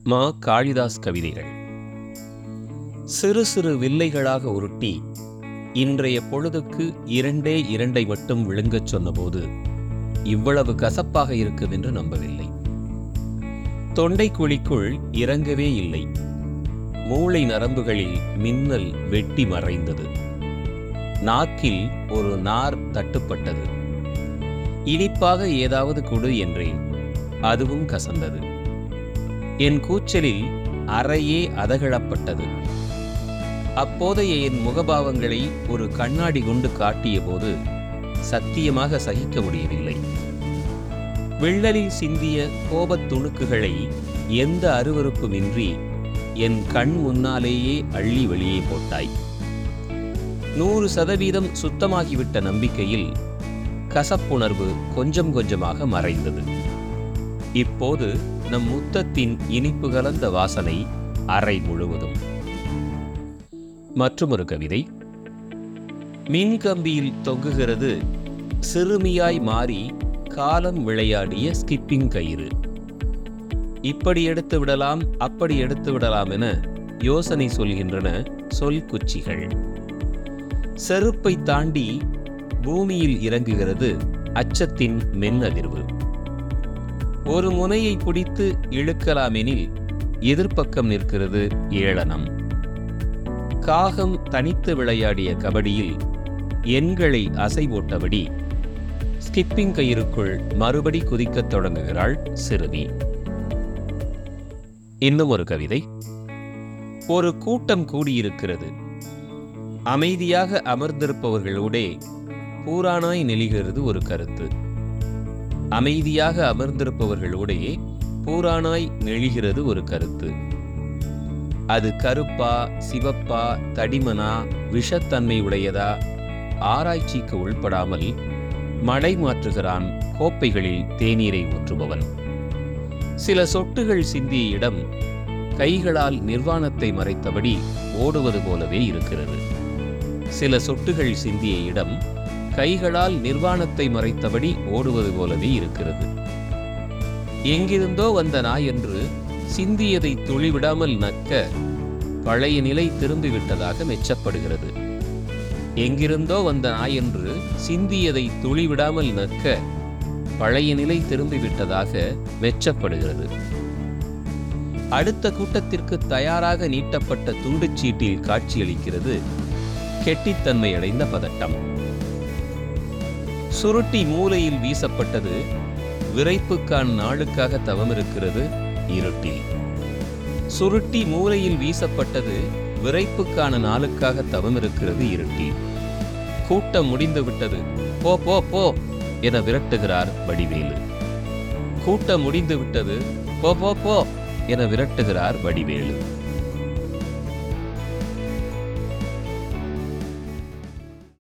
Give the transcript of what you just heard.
மா. காளிதாஸ் கவிதைகள். சிறு சிறு வில்லைகளாக உருட்டி இன்றைய பொழுதுக்கு 2 மட்டும் விழுங்கச் சொன்னபோது இவ்வளவு கசப்பாக இருக்கும் என்று நம்பவில்லை. தொண்டை குழிக்குள் இறங்கவே இல்லை. மூளை நரம்புகளில் மின்னல் வெட்டி மறைந்தது. நாக்கில் ஒரு நார் தட்டுப்பட்டது. இனிப்பாக ஏதாவது கொடு என்றேன். அதுவும் கசந்தது. என் கூச்சலில் அறையே அதகழப்பட்டது. அப்போதைய என் முகபாவங்களை ஒரு கண்ணாடி கொண்டு காட்டிய போது சத்தியமாக சகிக்க முடியவில்லை. விள்ளலில் சிந்திய கோபத் துணுக்குகளை எந்த அருவருப்புமின்றி என் கண் முன்னாலேயே அள்ளி வெளியே போட்டாய். 100% சுத்தமாகிவிட்ட நம்பிக்கையில் கசப்புணர்வு கொஞ்சம் கொஞ்சமாக மறைந்தது. இப்போது நம் முத்தத்தின் இனிப்பு கலந்த வாசனை அறை முழுவதும். மற்றுமொரு கவிதை. மின்கம்பியில் தொங்குகிறது சிறுமியாய் மாறி காலம் விளையாடிய ஸ்கிப்பிங் கயிறு. இப்படி எடுத்து விடலாம், அப்படி எடுத்து விடலாம் என யோசனை சொல்கின்றன சொல் குச்சிகள். செருப்பை தாண்டி பூமியில் இறங்குகிறது அச்சத்தின் மென்னதிர்வு. ஒரு முனையை பிடித்து இழுக்கலாமெனில் எதிர்ப்பக்கம் நிற்கிறது ஏளனம். காகம் தனித்து விளையாடிய கபடியில் எண்களை அசை போட்டபடி ஸ்கிப்பிங் கயிறுக்குள் மறுபடி குதிக்கத் தொடங்குகிறாள் சிறுமி. இன்னும் ஒரு கவிதை. ஒரு கூட்டம் கூடியிருக்கிறது. அமைதியாக அமர்ந்திருப்பவர்களோடே பூரானாய் நெளிகிறது ஒரு கருத்து. அமைதியாக அமர்ந்திருப்பவர்களோடே பூரானாய் நெளிகிறது ஒரு கருத்து. அது கருப்பா, சிவப்பா, தடிமனா, விஷத்தன்மை உடையதா ஆராய்ச்சிக்கு உள்படாமல் மடை மாற்றுகிறான் கோப்பைகளில் தேநீரை ஊற்றுபவன். சில சொட்டுகள் சிந்திய இடம் கைகளால் நிர்வாணத்தை மறைத்தபடி ஓடுவது போலவே இருக்கிறது. சில சொட்டுகள் சிந்திய இடம் கைகளால் நிர்வாணத்தை மறைத்தபடி ஓடுவது போலவே இருக்கிறது. எங்கிருந்தோ வந்த நாய் என்று சிந்தியதை துளிவிடாமல் நக்க பழைய நிலை திரும்பிவிட்டதாக மெச்சப்படுகிறது. எங்கிருந்தோ வந்த நாய் என்று சிந்தியதை துளிவிடாமல் நக்க பழைய நிலை திரும்பிவிட்டதாக மெச்சப்படுகிறது. அடுத்த கூட்டத்திற்கு தயாராக நீட்டப்பட்ட துண்டுச்சீட்டில் காட்சியளிக்கிறது கெட்டித்தன்மை அடைந்த பதட்டம். சுருட்டி மூலையில் வீசப்பட்டது விரைப்புக்கான நாளுக்காக தவமிருக்கிறது இருட்டில். சுருட்டி மூலையில் வீசப்பட்டது விரைப்புக்கான நாளுக்காக தவமிருக்கிறது இருட்டில். கூட்டம் முடிந்து விட்டது, போ போ போ என விரட்டுகிறார் வடிவேலு. கூட்டம் முடிந்து விட்டது, போ போ போ என விரட்டுகிறார் வடிவேலு.